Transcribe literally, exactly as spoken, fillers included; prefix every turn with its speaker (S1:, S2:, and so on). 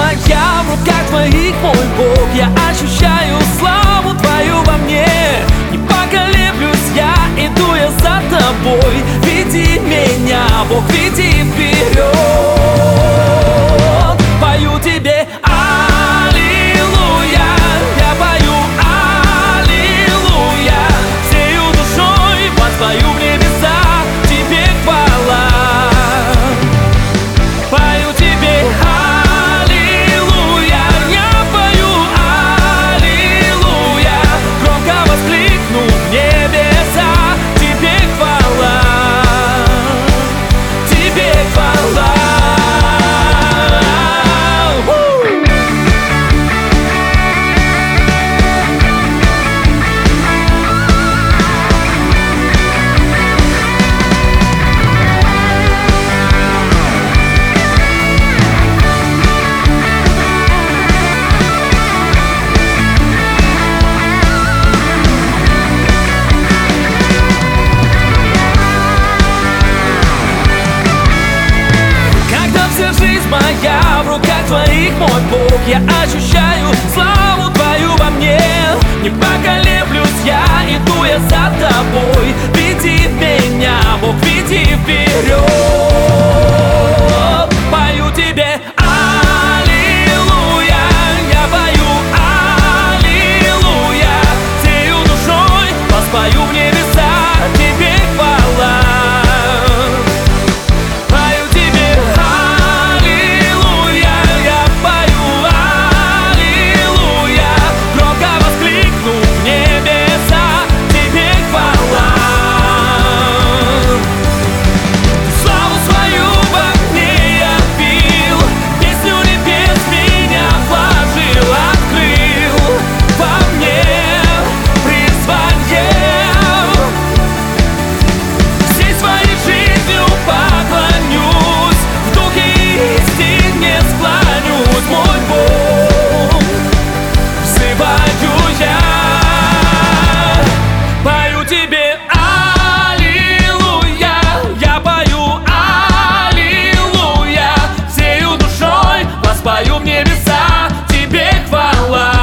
S1: моя в руках твоих, мой Бог. Я ощущаю славу твою во мне. Не поколеблюсь я, иду я за тобой. Веди меня, Бог, веди вперед. Пою тебе аллилуйя, я пою аллилуйя. Всею душой воспою в небеса, тебе хвала. Пою тебе аллилуйя, я пою аллилуйя. Громко воскликну в небеса, тебе хвала, тебе хвала. Жизнь моя в руках твоих, мой Бог. Я ощущаю славу твою во мне. Не поколеблюсь я, иду я за тобой. Веди меня, Бог, веди вперед. Пою тебе аллилуйя, я пою аллилуйя. Всею душой воспою в небеса, тебе хвала. Пою в небеса, тебе хвала.